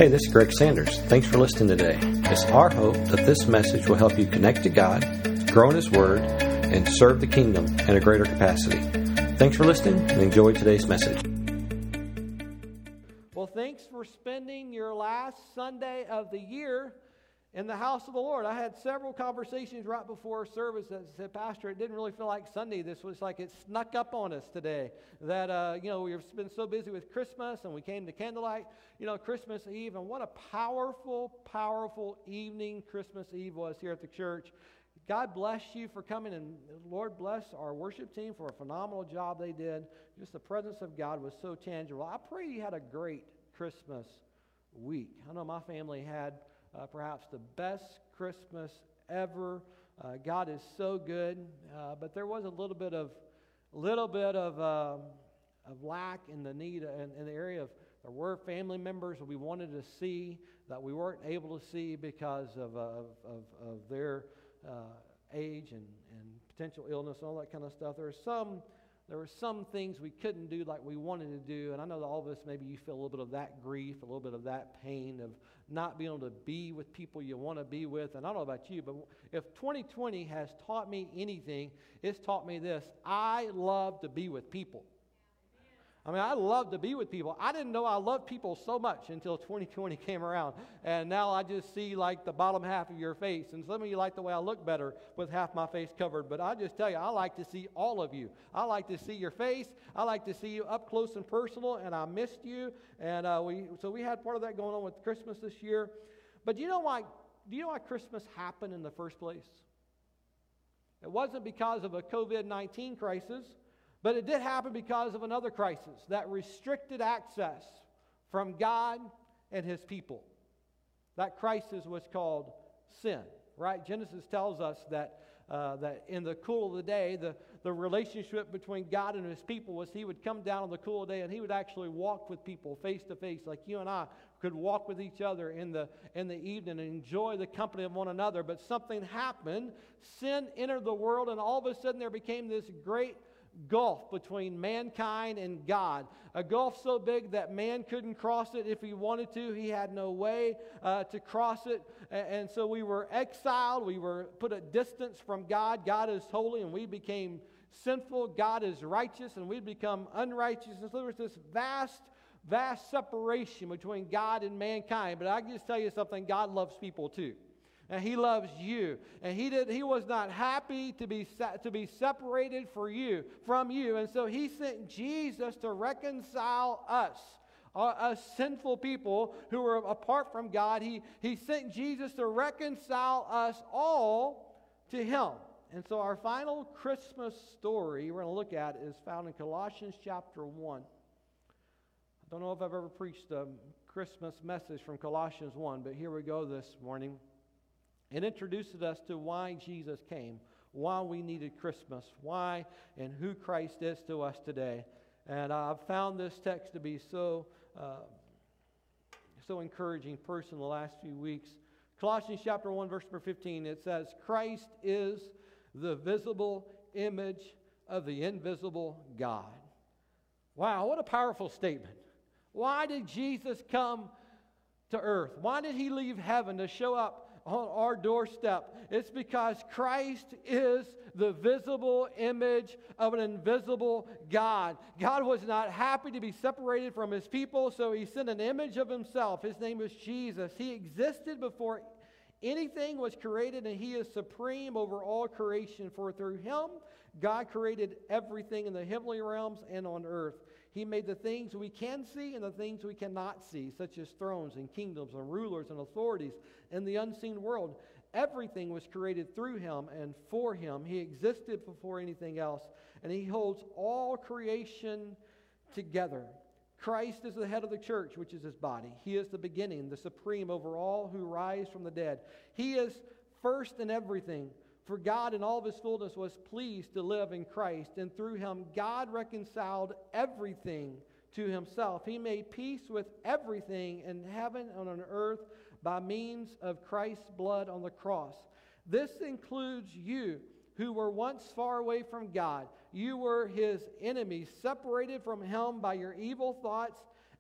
Hey, this is Greg Sanders. Thanks for listening today. It's our hope that this message will help you connect to God, grow in His Word, and serve the kingdom in a greater capacity. Thanks for listening and enjoy today's message. Well, thanks for spending your last Sunday of the year in the house of the Lord. I had several conversations right before service that said, Pastor, it didn't really feel like Sunday. This was like it snuck up on us today. That, we've been so busy with Christmas and we came to candlelight, Christmas Eve. And what a powerful, powerful evening Christmas Eve was here at the church. God bless you for coming, and Lord bless our worship team for a phenomenal job they did. Just the presence of God was so tangible. I pray you had a great Christmas week. I know my family had perhaps the best Christmas ever. God is so good, but there was a little bit of lack in the need in the area of there were family members that we wanted to see that we weren't able to see because of their age and potential illness and all that kind of stuff. There were some things we couldn't do like we wanted to do, and I know that all of us, maybe you feel a little bit of that grief, a little bit of that pain of not being able to be with people you want to be with. And I don't know about you, but if 2020 has taught me anything, it's taught me this: I love to be with people. I love to be with people. I didn't know I loved people so much until 2020 came around. And now I just see like the bottom half of your face. And some of you like the way I look better with half my face covered. But I just tell you, I like to see all of you. I like to see your face. I like to see you up close and personal. And I missed you. And we had part of that going on with Christmas this year. But do you know why Christmas happened in the first place? It wasn't because of a COVID-19 crisis. But it did happen because of another crisis that restricted access from God and His people. That crisis was called sin, right? Genesis tells us that in the cool of the day, the relationship between God and His people was He would come down in the cool of the day and He would actually walk with people face to face, like you and I could walk with each other in the evening and enjoy the company of one another. But something happened. Sin entered the world, and all of a sudden there became this great gulf between mankind and God. A gulf so big that man couldn't cross it if he wanted to. He had no way to cross it. And so we were exiled. We were put at distance from God. God is holy and we became sinful. God is righteous and we become unrighteous. And so there was this vast separation between God and mankind. But I can just tell you something, God loves people too. And He loves you. And He was not happy to be separated from you. And so He sent Jesus to reconcile us sinful people who were apart from God. He sent Jesus to reconcile us all to Him. And so our final Christmas story we're going to look at is found in Colossians chapter 1. I don't know if I've ever preached a Christmas message from Colossians 1, but here we go this morning. It introduces us to why Jesus came, why we needed Christmas, why and who Christ is to us today. And I've found this text to be so encouraging person the last few weeks. Colossians chapter 1, verse number 15, it says, Christ is the visible image of the invisible God. Wow, what a powerful statement. Why did Jesus come to earth? Why did He leave heaven to show up on our doorstep? It's because Christ is the visible image of an invisible God. God was not happy to be separated from His people, so He sent an image of Himself. His name is Jesus. He existed before anything was created, and He is supreme over all creation. For through Him, God created everything in the heavenly realms and on earth. He made the things we can see and the things we cannot see, such as thrones and kingdoms and rulers and authorities in the unseen world. Everything was created through Him and for Him. He existed before anything else, and He holds all creation together. Christ is the head of the church, which is His body. He is the beginning, the supreme over all who rise from the dead. He is first in everything. For God in all of His fullness was pleased to live in Christ, and through Him God reconciled everything to Himself. He made peace with everything in heaven and on earth by means of Christ's blood on the cross. This includes you who were once far away from God. You were His enemies, separated from Him by your evil thoughts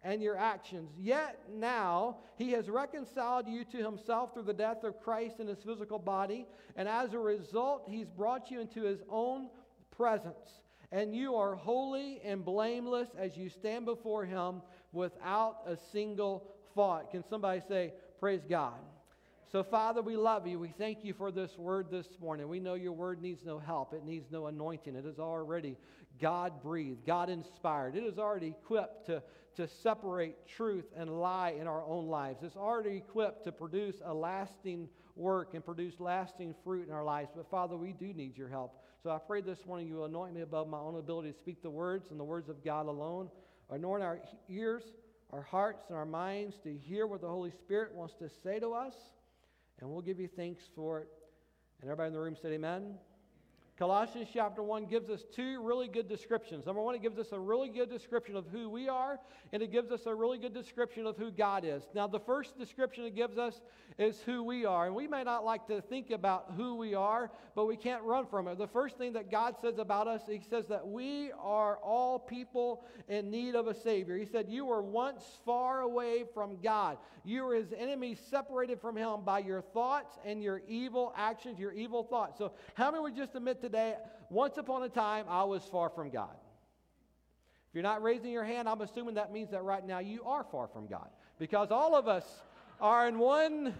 and your actions. Yet now he has reconciled you to himself through the death of Christ in his physical body, and as a result, he's brought you into his own presence. And you are holy and blameless as you stand before him without a single fault. Can somebody say, praise God? So, Father, we love you. We thank you for this word this morning. We know your word needs no help. It needs no anointing. It is already God-breathed, God-inspired. It is already equipped to separate truth and lie in our own lives. It's already equipped to produce a lasting work and produce lasting fruit in our lives. But, Father, we do need your help. So I pray this morning you will anoint me above my own ability to speak the words and the words of God alone. Anoint our ears, our hearts, and our minds to hear what the Holy Spirit wants to say to us. And we'll give you thanks for it. And everybody in the room said amen. Colossians chapter 1 gives us two really good descriptions. Number one, it gives us a really good description of who we are, and it gives us a really good description of who God is. Now, the first description it gives us is who we are. And we may not like to think about who we are, but we can't run from it. The first thing that God says about us, he says that we are all people in need of a Savior. He said, you were once far away from God. You were his enemies, separated from him by your thoughts and your evil actions, your evil thoughts. So how many would just admit today, once upon a time, I was far from God? If you're not raising your hand, I'm assuming that means that right now you are far from God. Because all of us are in one,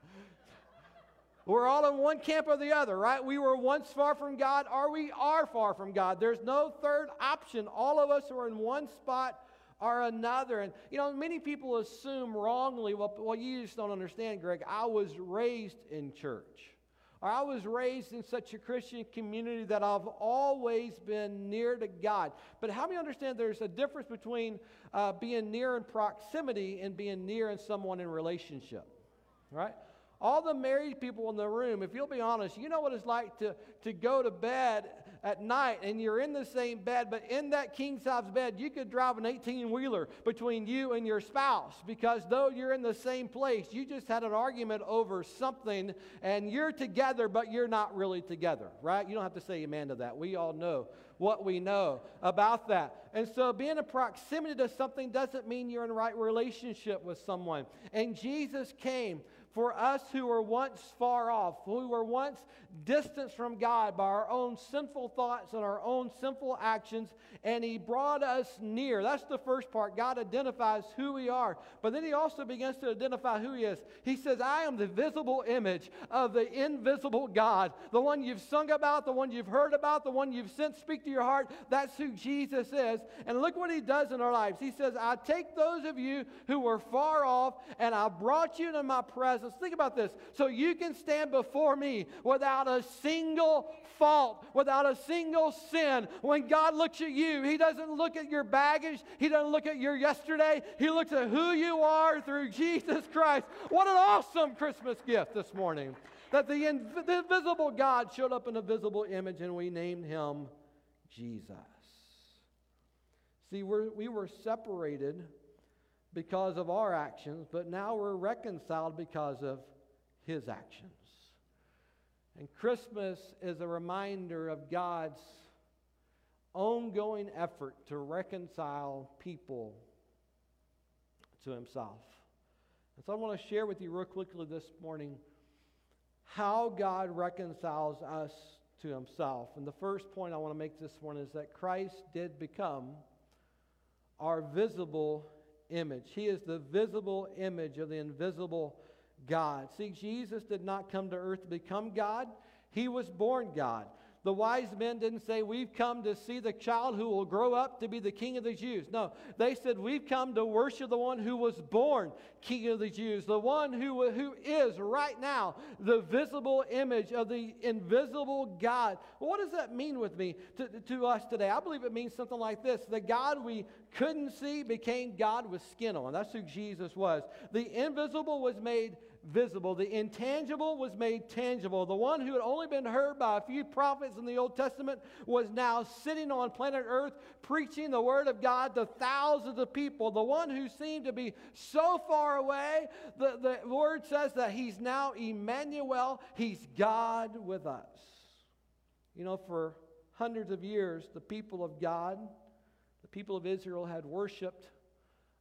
we're all in one camp or the other, right? We were once far from God, or we are far from God. There's no third option. All of us are in one spot or another. And, you know, many people assume wrongly, well, you just don't understand, Greg. I was raised in church. Or I was raised in such a Christian community that I've always been near to God. But how many understand there's a difference between being near in proximity and being near in someone in relationship? Right? All the married people in the room, if you'll be honest, you know what it's like to go to bed at night and you're in the same bed, but in that king-size bed, you could drive an 18-wheeler between you and your spouse, because though you're in the same place, you just had an argument over something, and you're together, but you're not really together, right? You don't have to say amen to that. We all know what we know about that. And so being in proximity to something doesn't mean you're in the right relationship with someone. And Jesus came for us who were once far off, who were once distanced from God by our own sinful thoughts and our own sinful actions, and he brought us near. That's the first part. God identifies who we are, but then he also begins to identify who he is. He says, I am the visible image of the invisible God, the one you've sung about, the one you've heard about, the one you've sensed speak to your heart. That's who Jesus is. And look what he does in our lives. He says, I take those of you who were far off, and I brought you into my presence. Think about this. So you can stand before me without a single fault, without a single sin. When God looks at you, he doesn't look at your baggage. He doesn't look at your yesterday. He looks at who you are through Jesus Christ. What an awesome Christmas gift this morning. That the invisible God showed up in a visible image, and we named him Jesus. See, we were separated because of our actions, but now we're reconciled because of his actions. And Christmas is a reminder of God's ongoing effort to reconcile people to himself. And so I want to share with you real quickly this morning how God reconciles us to himself. And the first point I want to make this morning is that Christ did become our visible image. He is the visible image of the invisible God. See, Jesus did not come to earth to become God. He was born God. The wise men didn't say, we've come to see the child who will grow up to be the King of the Jews. No, they said, we've come to worship the one who was born King of the Jews, the one who is right now the visible image of the invisible God. Well, what does that mean with me to us today? I believe it means something like this. The God we couldn't see became God with skin on. That's who Jesus was. The invisible was made visible. The intangible was made tangible. The one who had only been heard by a few prophets in the Old Testament was now sitting on planet Earth preaching the Word of God to thousands of people. The one who seemed to be so far away, the Word says that he's now Emmanuel. He's God with us. You know, for hundreds of years, the people of God, the people of Israel had worshipped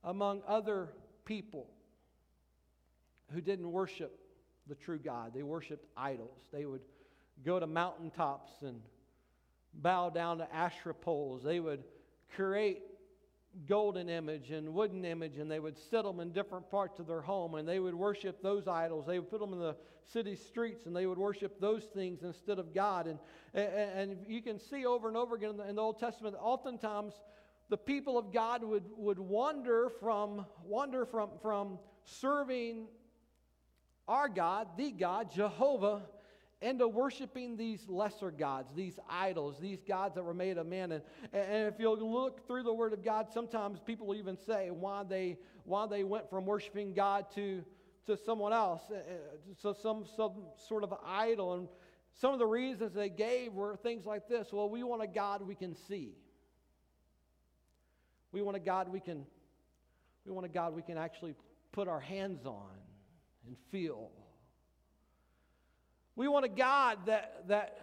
among other people who didn't worship the true God. They worshiped idols. They would go to mountaintops and bow down to Asherah poles. They would create golden image and wooden image, and they would set them in different parts of their home, and they would worship those idols. They would put them in the city streets, and they would worship those things instead of God. And you can see over and over again in the Old Testament, oftentimes the people of God would wander from serving our God, the God, Jehovah, into worshiping these lesser gods, these idols, these gods that were made of man. And if you'll look through the Word of God, sometimes people even say why they went from worshiping God to someone else, so some sort of idol. And some of the reasons they gave were things like this. Well, we want a God we can see. We want a God we can actually put our hands on and feel. We want a God that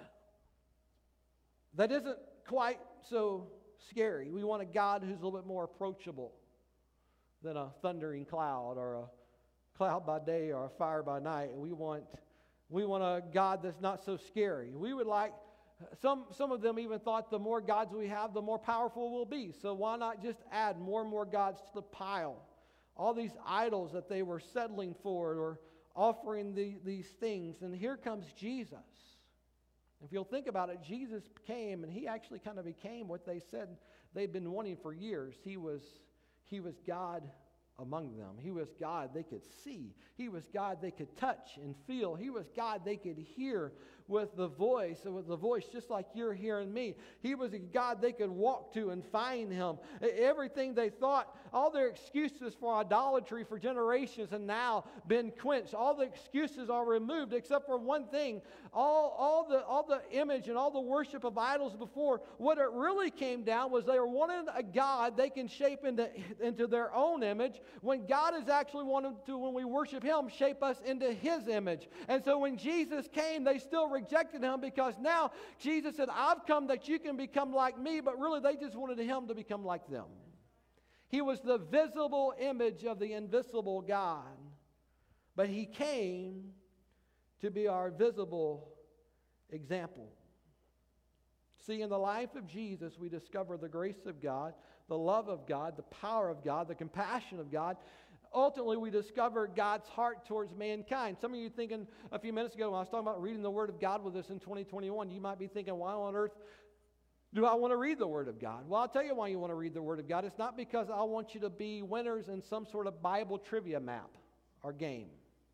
isn't quite so scary. We want a God who's a little bit more approachable than a thundering cloud or a cloud by day or a fire by night. We want a God that's not so scary. We would like, some of them even thought the more gods we have, the more powerful we'll be. So why not just add more and more gods to the pile? All these idols that they were settling for or offering these things. And here comes Jesus. If you'll think about it, Jesus came and he actually kind of became what they said they'd been wanting for years. He was God among them. He was God they could see. He was God they could touch and feel. He was God they could hear with the voice, just like you're hearing me. He was a God they could walk to and find him. Everything they thought, all their excuses for idolatry for generations have now been quenched. All the excuses are removed except for one thing. All the image and all the worship of idols before, what it really came down was they were wanting a God they can shape into their own image, when God is actually wanting to, when we worship him, shape us into his image. And so when Jesus came, they still rejected him, because now Jesus said, I've come that you can become like me, but really they just wanted him to become like them. He was the visible image of the invisible God, but he came to be our visible example. See, in the life of Jesus, we discover the grace of God, the love of God, the power of God, the compassion of God. Ultimately, we discover God's heart towards mankind. Some of you thinking a few minutes ago when I was talking about reading the Word of God with us in 2021, you might be thinking, why on earth do I want to read the Word of God? Well, I'll tell you why you want to read the Word of God. It's not because I want you to be winners in some sort of Bible trivia map or game.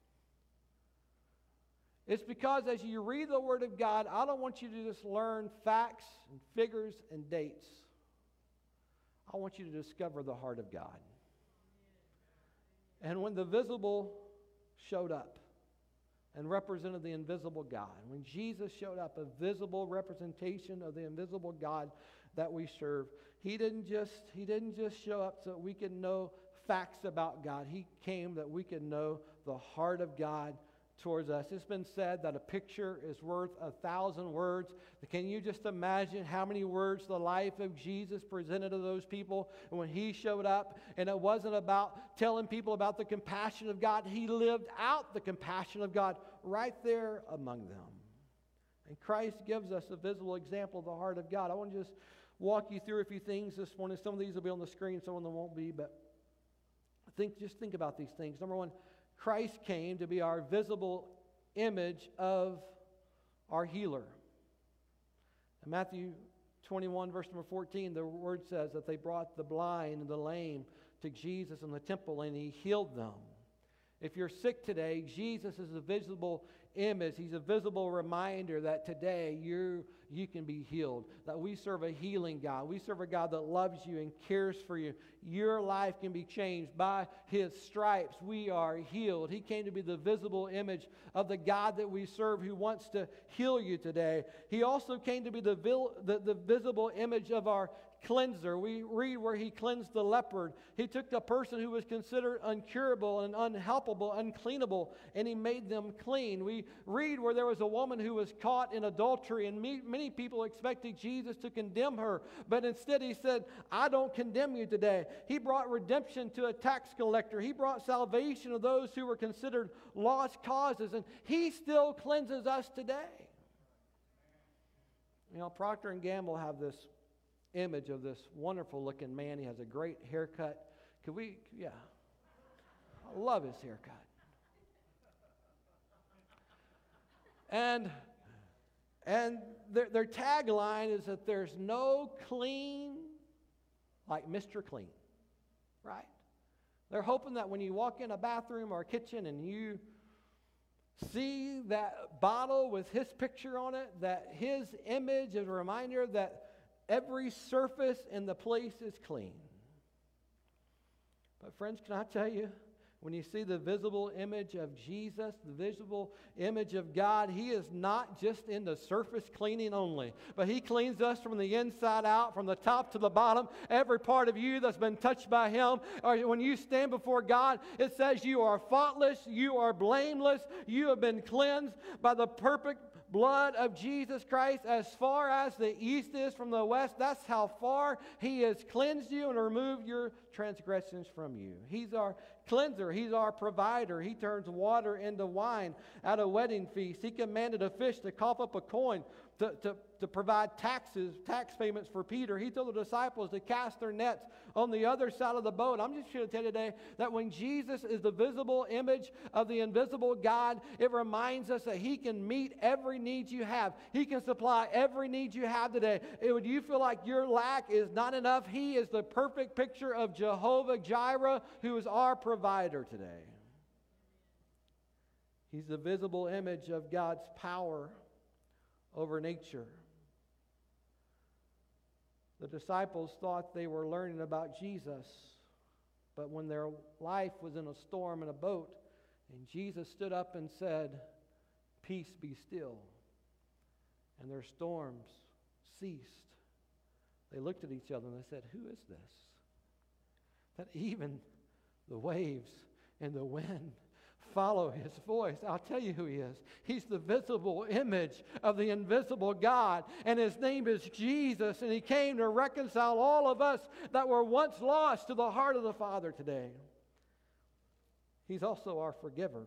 It's because as you read the Word of God, I don't want you to just learn facts and figures and dates. I want you to discover the heart of God. And when the visible showed up and represented the invisible God, when Jesus showed up, a visible representation of the invisible God that we serve, he didn't just show up so that we could know facts about God. He came that we could know the heart of God towards us. It's been said that a picture is worth 1,000 words. Can you just imagine how many words the life of Jesus presented to those people when he showed up? And it wasn't about telling people about the compassion of God. He lived out the compassion of God right there among them. And Christ gives us a visible example of the heart of God. I want to just walk you through a few things this morning. Some of these will be on the screen, some of them won't be, but just think about these things. Number one, Christ came to be our visible image of our healer. In Matthew 21, verse number 14, the word says that they brought the blind and the lame to Jesus in the temple, and he healed them. If you're sick today, Jesus is a visible image. He's a visible reminder that today you can be healed. That we serve a healing God. We serve a God that loves you and cares for you. Your life can be changed. By his stripes, we are healed. He came to be the visible image of the God that we serve, who wants to heal you today. He also came to be the visible image of our cleanser. We read where he cleansed the leopard. He took the person who was considered uncurable and unhelpable, uncleanable, and he made them clean. We read where there was a woman who was caught in adultery, and many people expected Jesus to condemn her, but instead he said, I don't condemn you today. He brought redemption to a tax collector. He brought salvation to those who were considered lost causes, and he still cleanses us today. You know, Procter & Gamble have this image of this wonderful looking man. He has a great haircut. I love his haircut. And their tagline is that there's no clean like Mr. Clean, right? They're hoping that when you walk in a bathroom or a kitchen and you see that bottle with his picture on it, that his image is a reminder that every surface in the place is clean. But friends, can I tell you, when you see the visible image of Jesus, the visible image of God, he is not just in the surface cleaning only, but he cleans us from the inside out, from the top to the bottom, every part of you that's been touched by him. Or when you stand before God, it says you are faultless, you are blameless, you have been cleansed by the perfect blood of Jesus Christ. As far as the east is from the west, that's how far he has cleansed you and removed your transgressions from you. He's our cleanser. He's our provider. He turns water into wine at a wedding feast. He commanded a fish to cough up a coin to provide tax payments for Peter. He told the disciples to cast their nets on the other side of the boat. I'm just here to tell you today that when Jesus is the visible image of the invisible God, it reminds us that he can meet every need you have. He can supply every need you have today. Would you feel like your lack is not enough? He is the perfect picture of Jehovah Jireh, who is our provider today. He's the visible image of God's power over nature. The disciples thought they were learning about Jesus, but when their life was in a storm in a boat, and Jesus stood up and said, "Peace, be still," and their storms ceased, they looked at each other and they said, "Who is this? That even the waves and the wind follow his voice." I'll tell you who he is. He's the visible image of the invisible God, and his name is Jesus, and he came to reconcile all of us that were once lost to the heart of the Father today. He's also our forgiver.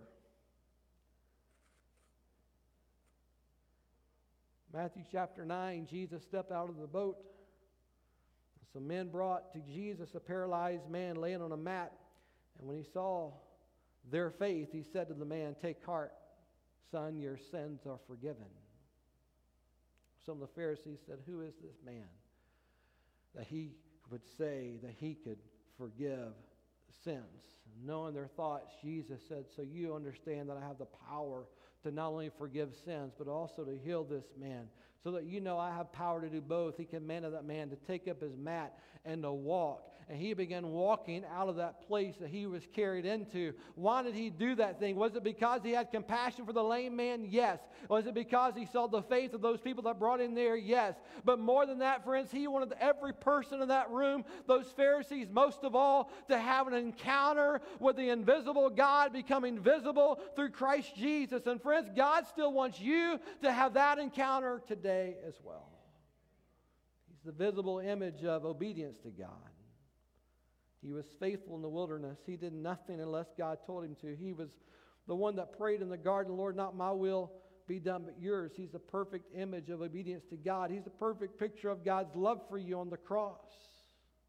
Matthew chapter 9, Jesus stepped out of the boat. Some men brought to Jesus a paralyzed man laying on a mat, and when he saw their faith, he said to the man, "Take heart, son, your sins are forgiven." Some of the Pharisees said, "Who is this man that he would say that he could forgive sins?" Knowing their thoughts, Jesus said, "So you understand that I have the power to not only forgive sins, but also to heal this man, so that you know I have power to do both." He commanded that man to take up his mat and to walk. And he began walking out of that place that he was carried into. Why did he do that thing? Was it because he had compassion for the lame man? Yes. Was it because he saw the faith of those people that brought him there? Yes. But more than that, friends, he wanted every person in that room, those Pharisees most of all, to have an encounter with the invisible God becoming visible through Christ Jesus. And friends, God still wants you to have that encounter today as well. He's the visible image of obedience to God. He was faithful in the wilderness. He did nothing unless God told him to. He was the one that prayed in the garden, "Lord, not my will be done, but yours." He's the perfect image of obedience to God. He's the perfect picture of God's love for you on the cross.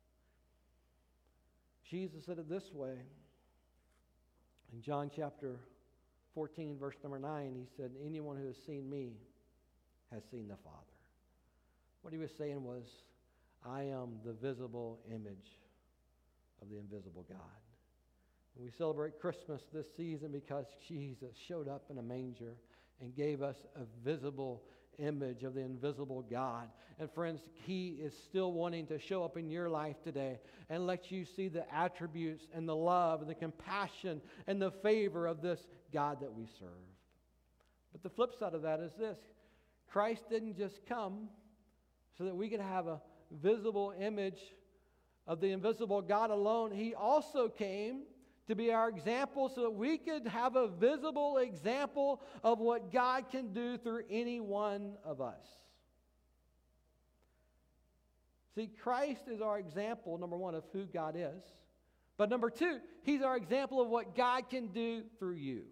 Jesus said it this way. In John chapter 14, verse number 9, he said, "Anyone who has seen me has seen the Father." What he was saying was, I am the visible image of the invisible God. And we celebrate Christmas this season because Jesus showed up in a manger and gave us a visible image of the invisible God. And friends, he is still wanting to show up in your life today and let you see the attributes and the love and the compassion and the favor of this God that we serve. But the flip side of that is this: Christ didn't just come so that we could have a visible image of the invisible God alone, he also came to be our example so that we could have a visible example of what God can do through any one of us. See, Christ is our example, number one, of who God is. But number two, he's our example of what God can do through you.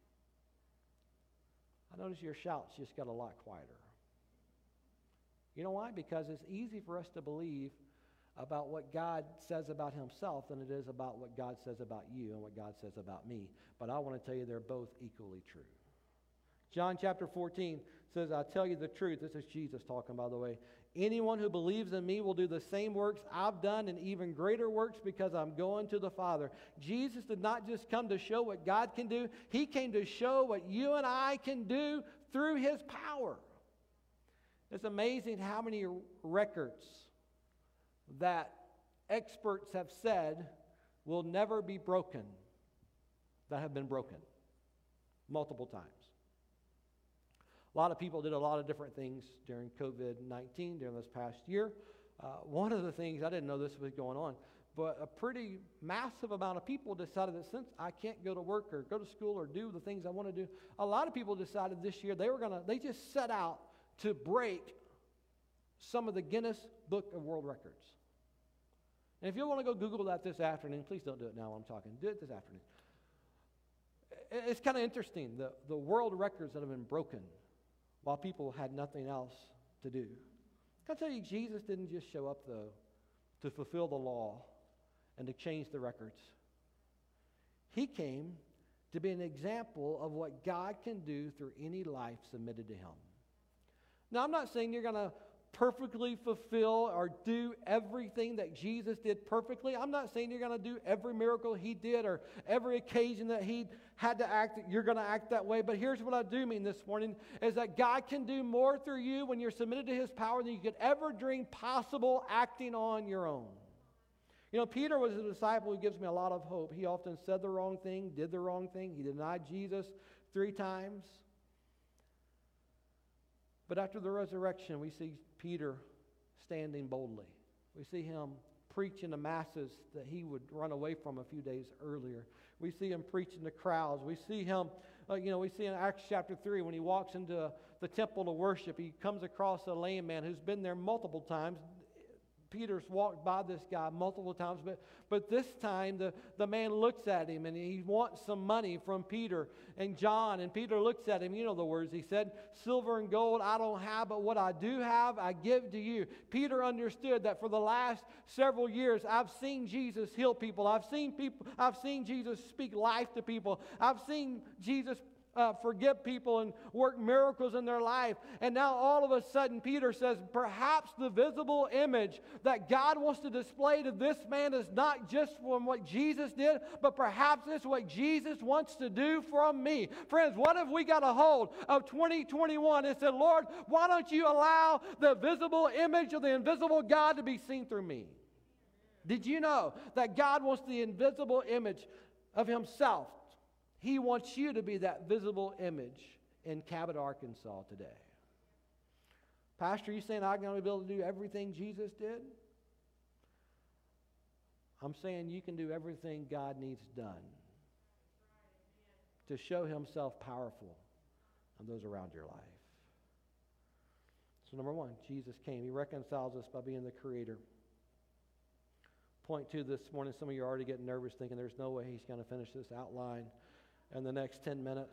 I notice your shouts just got a lot quieter. You know why? Because it's easy for us to believe about what God says about himself than it is about what God says about you and what God says about me. But I want to tell you they're both equally true. John chapter 14 says, I tell you the truth. This is Jesus talking, by the way. Anyone who believes in me will do the same works I've done and even greater works because I'm going to the Father. Jesus did not just come to show what God can do. He came to show what you and I can do through his power. It's amazing how many records that experts have said will never be broken that have been broken multiple times. A lot of people did a lot of different things during COVID-19 during this past year. One of the things, I didn't know this was going on, but a pretty massive amount of people decided that since I can't go to work or go to school or do the things I want to do, a lot of people decided this year they just set out to break some of the Guinness Book of World Records. And if you want to go Google that this afternoon, please don't do it now while I'm talking. Do it this afternoon. It's kind of interesting, the world records that have been broken while people had nothing else to do. Can I tell you, Jesus didn't just show up, though, to fulfill the law and to change the records. He came to be an example of what God can do through any life submitted to him. Now, I'm not saying you're going to perfectly fulfill or do everything that Jesus did perfectly. I'm not saying you're going to do every miracle he did or every occasion that he had to act, you're going to act that way. But here's what I do mean this morning, is that God can do more through you when you're submitted to his power than you could ever dream possible acting on your own. You know, Peter was a disciple who gives me a lot of hope. He often said the wrong thing, did the wrong thing. He denied Jesus 3 times. But after the resurrection, we see Peter standing boldly. We see him preaching to masses that he would run away from a few days earlier. We see him preaching to crowds. We see him, we see in Acts chapter 3 when he walks into the temple to worship, he comes across a lame man who's been there multiple times. Peter's walked by this guy multiple times, but this time the man looks at him and he wants some money from Peter and John. And Peter looks at him, you know the words he said, silver and gold I don't have, but what I do have I give to you. Peter understood that for the last several years I've seen Jesus heal people. I've seen Jesus speak life to people. I've seen Jesus forgive people and work miracles in their life. And now all of a sudden Peter says, perhaps the visible image that God wants to display to this man is not just from what Jesus did, but perhaps it's what Jesus wants to do from me. Friends, what if we got a hold of 2021 and said, Lord, why don't you allow the visible image of the invisible God to be seen through me? Did you know that God wants the invisible image of himself? He wants you to be that visible image in Cabot, Arkansas today. Pastor, you saying I'm going to be able to do everything Jesus did? I'm saying you can do everything God needs done to show himself powerful on those around your life. So number 1, Jesus came. He reconciles us by being the creator. Point 2 this morning, some of you are already getting nervous thinking there's no way he's going to finish this outline in the next 10 minutes.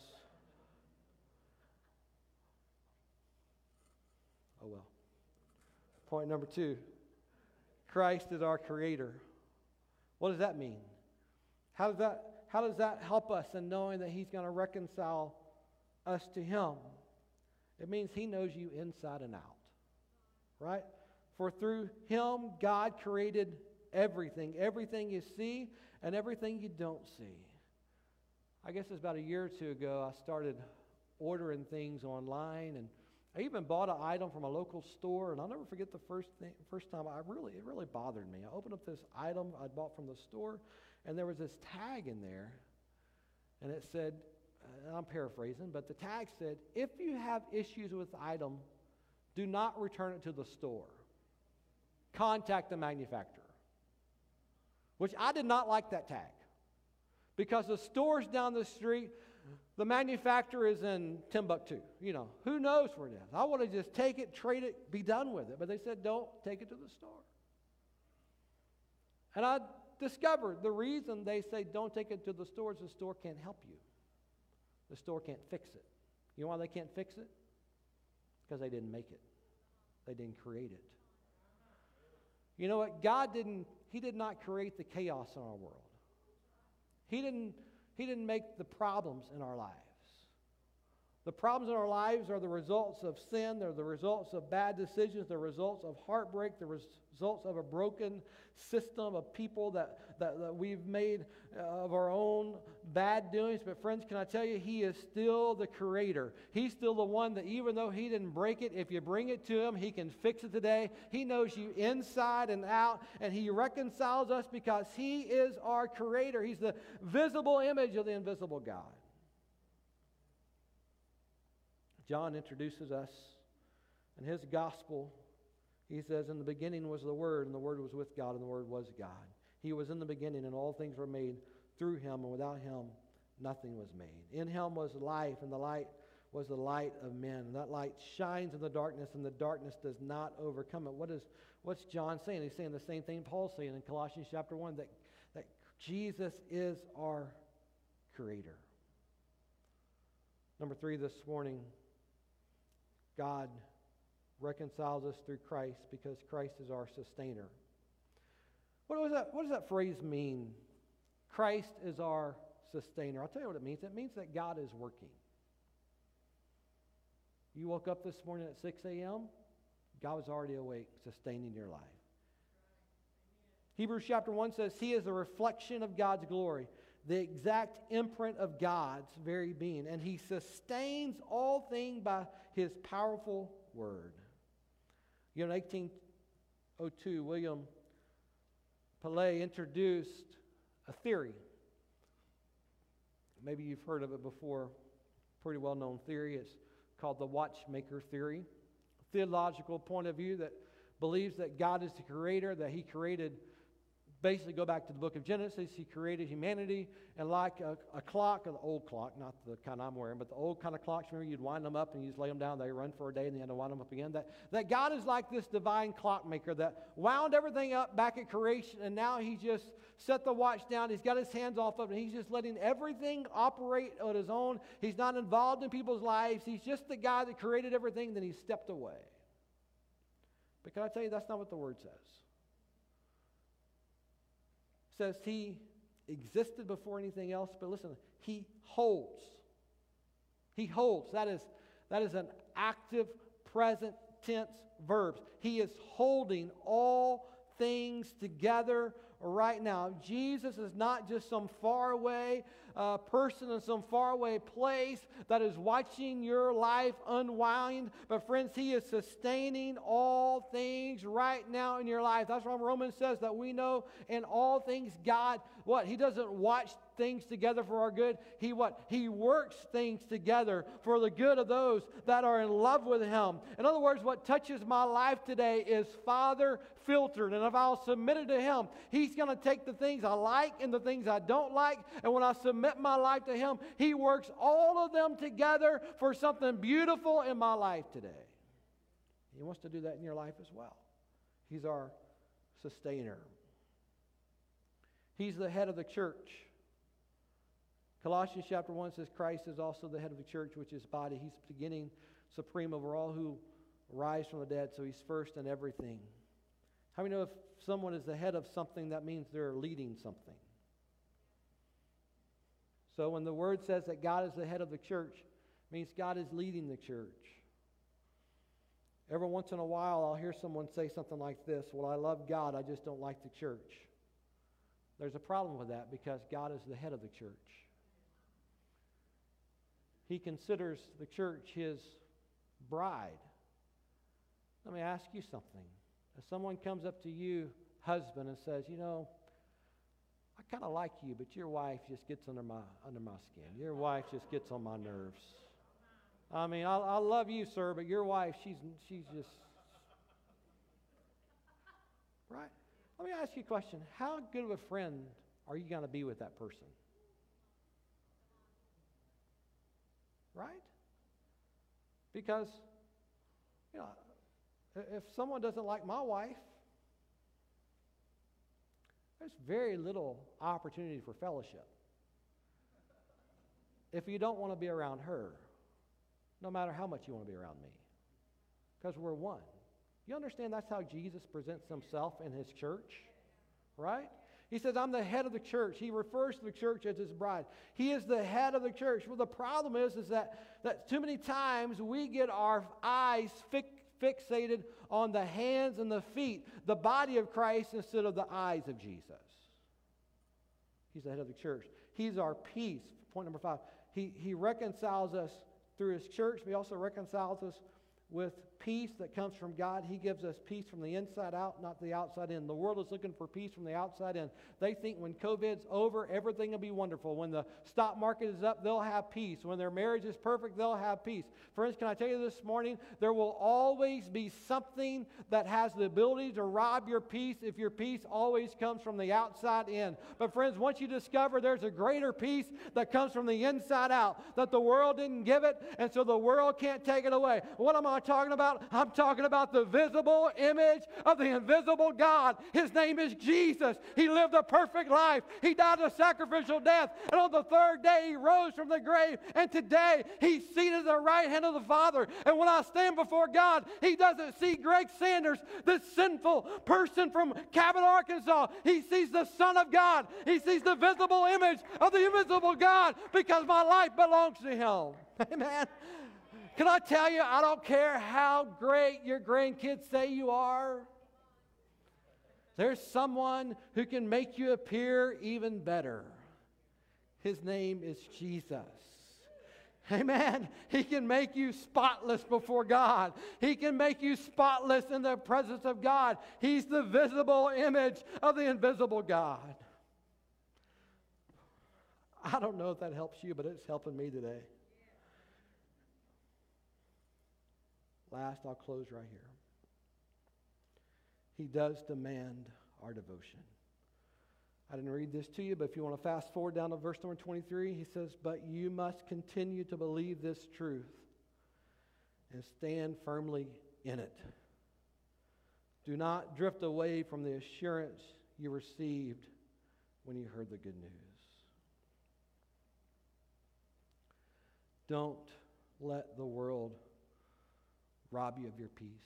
Oh well. Point number 2, Christ is our creator. What does that mean? How does that help us in knowing that he's going to reconcile us to him? It means he knows you inside and out. Right? For through him, God created everything. Everything you see and everything you don't see. I guess it's about a year or 2 ago, I started ordering things online, and I even bought an item from a local store, and I'll never forget the first time it really bothered me. I opened up this item I bought from the store, and there was this tag in there, and it said, I'm paraphrasing, but the tag said, if you have issues with the item, do not return it to the store. contact the manufacturer. Which I did not like that tag. Because the store's down the street, the manufacturer is in Timbuktu. You know, who knows where it is? I want to just take it, trade it, be done with it. But they said, don't take it to the store. And I discovered the reason they say don't take it to the store is the store can't help you. The store can't fix it. You know why they can't fix it? Because they didn't make it. They didn't create it. You know what? He did not create the chaos in our world. He didn't make the problems in our lives. The problems in our lives are the results of sin. They're the results of bad decisions. The results of heartbreak. The results of a broken system of people that we've made of our own bad doings. But friends, can I tell you, He is still the creator. He's still the one that even though He didn't break it, if you bring it to Him, He can fix it today. He knows you inside and out, and He reconciles us because He is our creator. He's the visible image of the invisible God. John introduces us in his gospel. He says, in the beginning was the Word, and the Word was with God, and the Word was God. He was in the beginning, and all things were made through Him, and without Him nothing was made. In Him was life, and the light was the light of men. And that light shines in the darkness, and the darkness does not overcome it. What's John saying? He's saying the same thing Paul's saying in Colossians chapter 1, that Jesus is our creator. Number 3 this morning, God reconciles us through Christ because Christ is our sustainer. What does that phrase mean? Christ is our sustainer. I'll tell you what it means. It means that God is working. You woke up this morning at 6 a.m., God was already awake, sustaining your life. Hebrews chapter 1 says, He is a reflection of God's glory, the exact imprint of God's very being, and He sustains all things by His powerful word. You know, in 1802, William Paley introduced a theory. Maybe you've heard of it before. Pretty well-known theory. It's called the watchmaker theory. A theological point of view that believes that God is the creator, that He created, basically go back to the book of Genesis, He created humanity, and like a clock, an old clock, not the kind I'm wearing, but the old kind of clocks, remember you'd wind them up and you just lay them down, they run for a day and then you had to wind them up again. That God is like this divine clockmaker that wound everything up back at creation, and now He just set the watch down, He's got His hands off of it, and He's just letting everything operate on His own. He's not involved in people's lives. He's just the guy that created everything, then He stepped away. But can I tell you, that's not what the Word says. Says He existed before anything else, but listen, He holds. He holds. That is an active present tense verb. He is holding all things together right now. Jesus is not just some faraway person in some faraway place that is watching your life unwind, but friends, He is sustaining all things right now in your life. That's why Romans says that we know in all things God, what? He doesn't watch things together for our good. He works things together for the good of those that are in love with Him. In other words, what touches my life today is Father filtered, and if I'll submit it to Him, He's going to take the things I like and the things I don't like, and when I submit my life to Him, He works all of them together for something beautiful in my life today. He wants to do that in your life as well. He's our sustainer. He's the head of the church. Colossians chapter 1 says Christ is also the head of the church, which is body. He's beginning supreme over all who rise from the dead, so He's first in everything. How many know if someone is the head of something, that means they're leading something? So when the Word says that God is the head of the church, it means God is leading the church. Every once in a while, I'll hear someone say something like this, well, I love God, I just don't like the church. There's a problem with that because God is the head of the church. He considers the church His bride. Let me ask you something. If someone comes up to you, husband, and says, you know, I kind of like you, but your wife just gets under my skin. Your wife just gets on my nerves. I mean, I love you, sir, but your wife, she's just... Right? Let me ask you a question. How good of a friend are you going to be with that person? Right? Because, you know, if someone doesn't like my wife, there's very little opportunity for fellowship. If you don't want to be around her, no matter how much you want to be around me, because we're one. You understand that's how Jesus presents himself in his church, right? He says, I'm the head of the church. He refers to the church as his bride. He is the head of the church. Well, the problem is that too many times we get our eyes fixated on the hands and the feet, the body of Christ, instead of the eyes of Jesus. He's the head of the church. He's our peace. Point number 5. He reconciles us through his church, but he also reconciles us with peace that comes from God. He gives us peace from the inside out, not the outside in. The world is looking for peace from the outside in. They think when COVID's over, everything will be wonderful. When the stock market is up, they'll have peace. When their marriage is perfect, they'll have peace. Friends, can I tell you this morning, there will always be something that has the ability to rob your peace if your peace always comes from the outside in. But friends, once you discover there's a greater peace that comes from the inside out, that the world didn't give it, and so the world can't take it away. What am I talking about? I'm talking about the visible image of the invisible God. His name is Jesus. He lived a perfect life. He died a sacrificial death. And on the third day, he rose from the grave. And today, he's seated at the right hand of the Father. And when I stand before God, he doesn't see Greg Sanders, this sinful person from Cabot, Arkansas. He sees the Son of God. He sees the visible image of the invisible God because my life belongs to him. Amen. Can I tell you, I don't care how great your grandkids say you are. There's someone who can make you appear even better. His name is Jesus. Amen. He can make you spotless before God. He can make you spotless in the presence of God. He's the visible image of the invisible God. I don't know if that helps you, but it's helping me today. Last, I'll close right here. He does demand our devotion. I didn't read this to you, but if you want to fast forward down to verse number 23, he says, but you must continue to believe this truth and stand firmly in it. Do not drift away from the assurance you received when you heard the good news. Don't let the world rob you of your peace.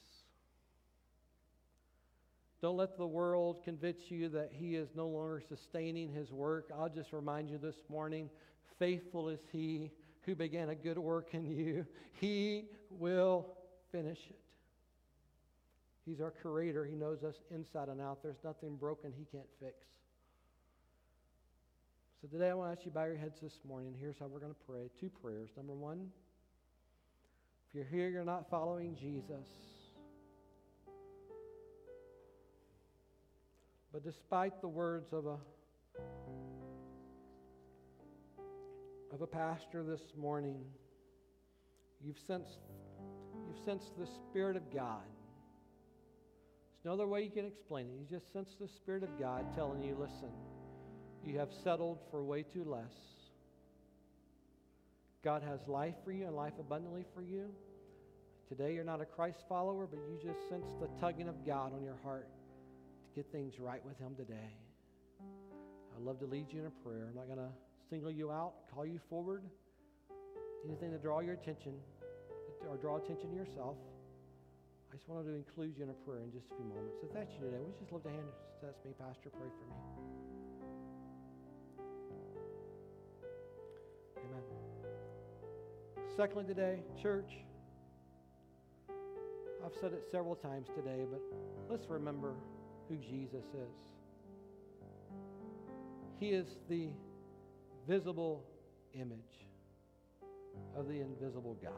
Don't let the world convince you that he is no longer sustaining his work. I'll just remind you this morning, faithful is he who began a good work in you. He will finish it. He's our creator. He knows us inside and out. There's nothing broken he can't fix. So today I want to ask you to bow your heads this morning. Here's how we're going to pray. 2 prayers. Number 1, if you're here, you're not following Jesus. But despite the words of a pastor this morning, you've sensed the Spirit of God. There's no other way you can explain it. You just sense the Spirit of God telling you, listen, you have settled for way too less. God has life for you and life abundantly for you. Today you're not a Christ follower, but you just sense the tugging of God on your heart to get things right with him today. I'd love to lead you in a prayer. I'm not going to single you out, call you forward. Anything to draw your attention or draw attention to yourself. I just wanted to include you in a prayer in just a few moments. If that's you today, would you just lift a hand and say, that's me, Pastor, pray for me. Amen. Secondly today, church, I've said it several times today, but let's remember who Jesus is. He is the visible image of the invisible God.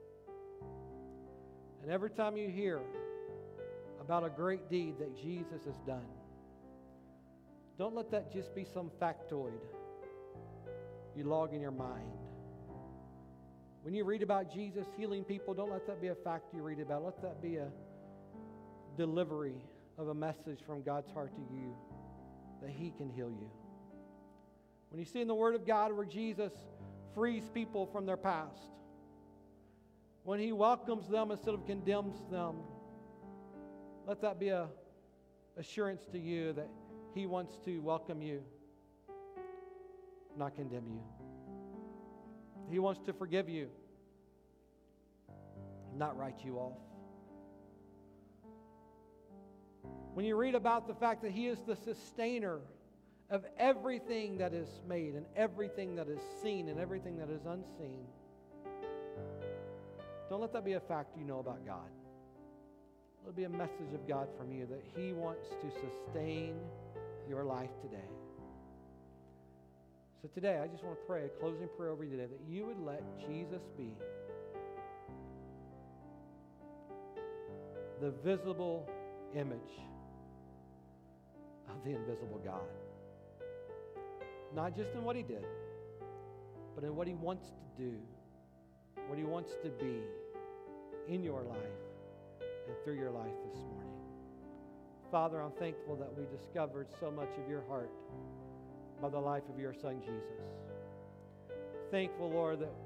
And every time you hear about a great deed that Jesus has done, don't let that just be some factoid you log in your mind. When you read about Jesus healing people, don't let that be a fact you read about. Let that be a delivery of a message from God's heart to you that He can heal you. When you see in the Word of God where Jesus frees people from their past, when He welcomes them instead of condemns them, let that be a assurance to you that He wants to welcome you, not condemn you. He wants to forgive you, not write you off. When you read about the fact that He is the sustainer of everything that is made and everything that is seen and everything that is unseen, don't let that be a fact you know about God. Let it be a message of God from you that He wants to sustain your life today. So today, I just want to pray a closing prayer over you today that you would let Jesus be the visible image of the invisible God. Not just in what He did, but in what He wants to do, what He wants to be in your life and through your life this morning. Father, I'm thankful that we discovered so much of your heart by the life of your Son, Jesus. Thankful, Lord, that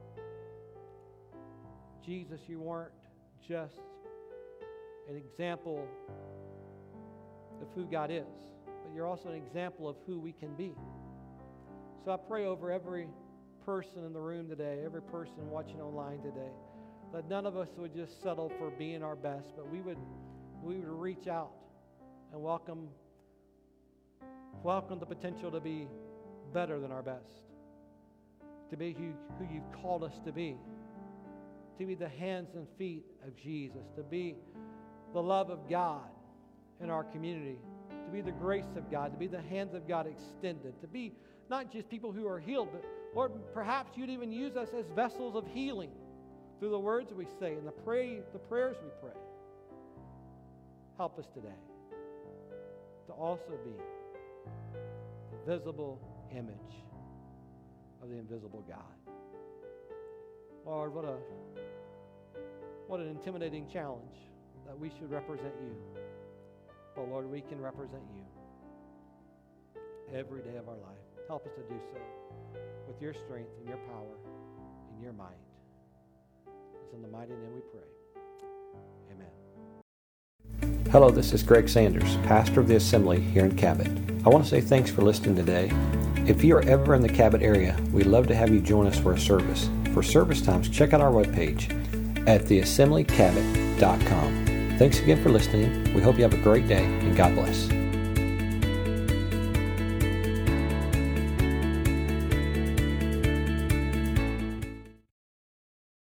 Jesus, you weren't just an example of who God is, but you're also an example of who we can be. So I pray over every person in the room today, every person watching online today, that none of us would just settle for being our best, but we would reach out and welcome the potential to be better than our best, to be who you've called us to be the hands and feet of Jesus, to be the love of God in our community, to be the grace of God, to be the hands of God extended, to be not just people who are healed, but Lord, perhaps you'd even use us as vessels of healing through the words we say and the prayers we pray. Help us today to also be the visible image of the invisible God. Lord, what an intimidating challenge that we should represent you. But Lord, we can represent you every day of our life. Help us to do so with your strength and your power and your might. It's in the mighty name we pray. Amen. Hello, this is Greg Sanders, pastor of the Assembly here in Cabot. I want to say thanks for listening today. If you are ever in the Cabot area, we'd love to have you join us for a service. For service times, check out our webpage at theassemblycabot.com. Thanks again for listening. We hope you have a great day, and God bless.